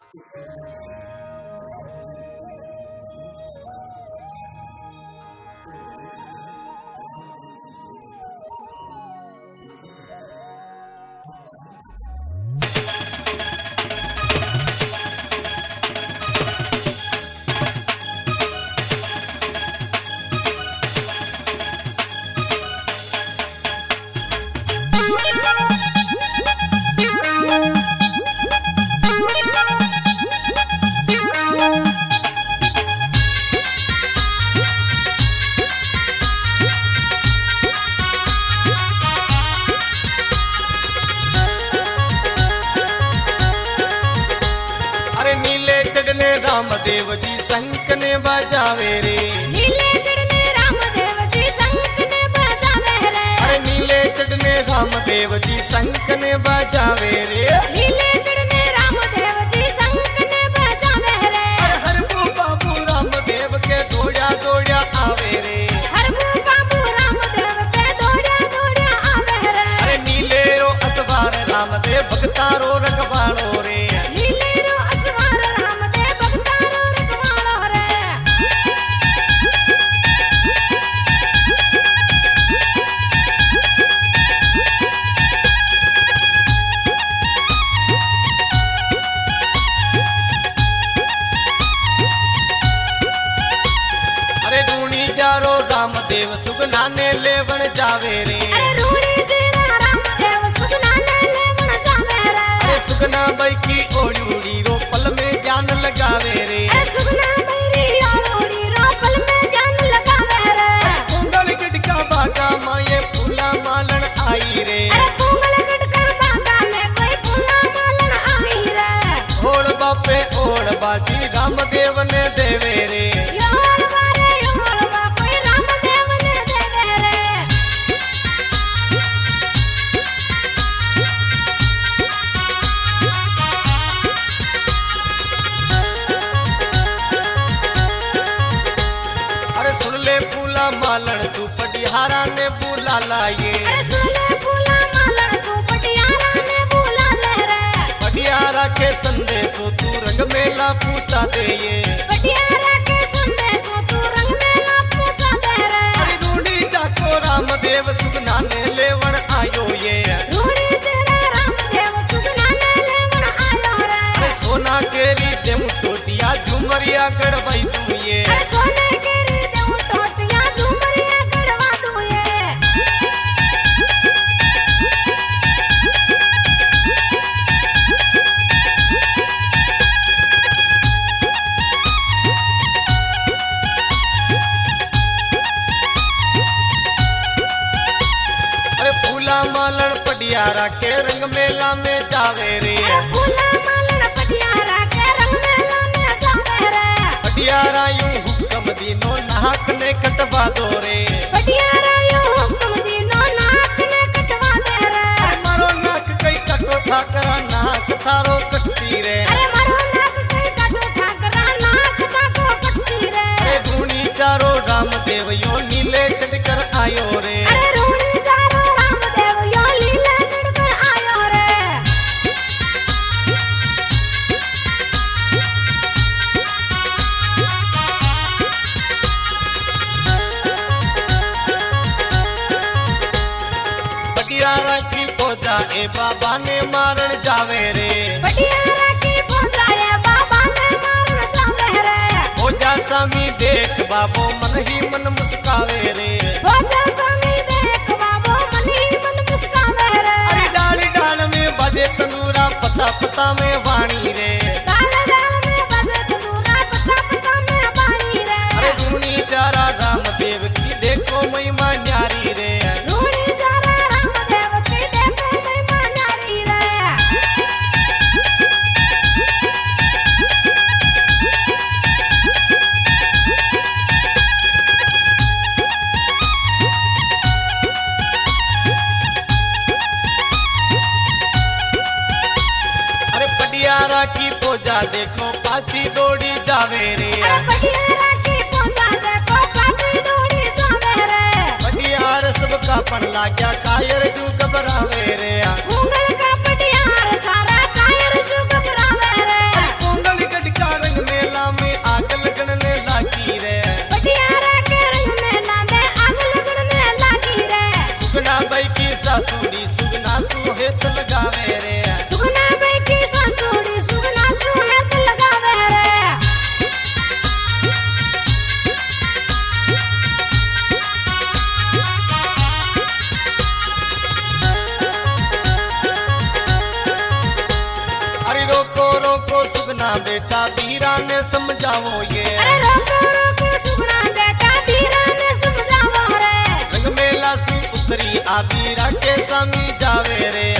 रामदेव जी शंख ने बजावे रे। नीले चढ़ने रामदेव जी शंख ने बजावे रे। अरे नीले चढ़ने रामदेव जी शंख ने बजावे रे। नीले चढ़ने रामदेव जी शंख ने बजावे रे। हर बाबू रामदेव के दौड़ा दौड़ा आवे रे। हर बाबू रामदेव के दौड़ा दौड़ा आवे रे। अरे नीले रो असवार रामदेव भक्तारो रखवाड़ो रे। नीले रो असवार रामदेव भक्तारो रखवाड़ो रे। अरे रूणी जारो रामदेव सुगना ने लेवन जावे रे। अरे रूणी जीरा रामदेव सुगना ने लेवन जावे रे। अरे सुगना बाई की ओड़ी रो पल में ज्ञान लगावे रे। अरे सुगना मेरी ओड़ी रो पल में ज्ञान लगावे रे। कुंडल गटका बागा माये फूला मालन आई रे। अरे कुंडल गटका बागा में कोई फूला मालन आई रे। ओड़ बापे ओड़ बाजी रामदेव ने देवे रे। कोई रामदेव ने देवे रे। अरे सुन ले फूला मालन तू पटिहारा ने बुला लाए। अरे सुन ले फूला मालन तू पटियारा ने बुला ले रे। पटियारा के संदेशो तू रंग मेला पूछा दे ये। पटियारा के संदेशो तू रंग मेला पूछा दे रे। अरे रूढ़ी जाको रामदेव सुगना ने लेवन आयो ये। रूढ़ी तेरा रामदेव सुगना ने लेवन आयो रे। अरे सोना केरी देव टोटिया झुमरिया गड़बई तू ये। अरे सोने के री देव टोटिया झुमरिया गड़वा दूं ये। अरे फूला मालन पटियारा के रंग मेला में जावे रे। अरे फूला मालन पटियारा के रंग मेला में जावे रे। पटियारा यूं हुक्म दीनो नाक ने कटवा दो रे। पटियारा यूं हुक्म दीनो नाक ने कटवा दे रे। अरे मारो नाक कई कटो ठाकरा नाक थारो कटसी रे। अरे मारो नाक कई काटो ठाकरा नाक ताको कटसी रे। अरे धूणी चारो रामदेव यो नीले चढ़कर आयो रे। अरे रूणी चारो रामदेव यो लीले चढ़कर आयो रे। पटियारा की पूजा ए बाबा ने मारण जावे रे। पटियारा की पहुंचाए बाबा ने मारन जावे रे। पूजा स्वामी देख बाबो मन ही मन मुस्कावे रे। भोजा स्वामी देख बाबो मन ही मन मुस्कावे रे। अरे डाल डाल में बजे तंदूरा पता पता में वाणी रे। डाल डाल में बजे तंदूरा पता पता में बाणी रे। अरे धूणी चारा रामदेव की देखो महिमा न्यारी रे। रूणी चारा रामदेव की देखो महिमा न्यारी रे। अरे पटियारा की पूजा देखो पाछी दौड़ी जावे रे। अरे पटियारा की पहुंचा देखो पाछी दौड़ी जावे रे। पटियार सबका पन लाग्या कायर जू घबरावे रे। उंगल का पटियार सारा कायर जो घबरावे रे। कुंडल बेटा वीरा ने समझावो ये। अरे रोको रोको सुगना बेटा वीरा ने समझावो रे। रंग मेला सु उतरी आ वीरा के समी जावे रे।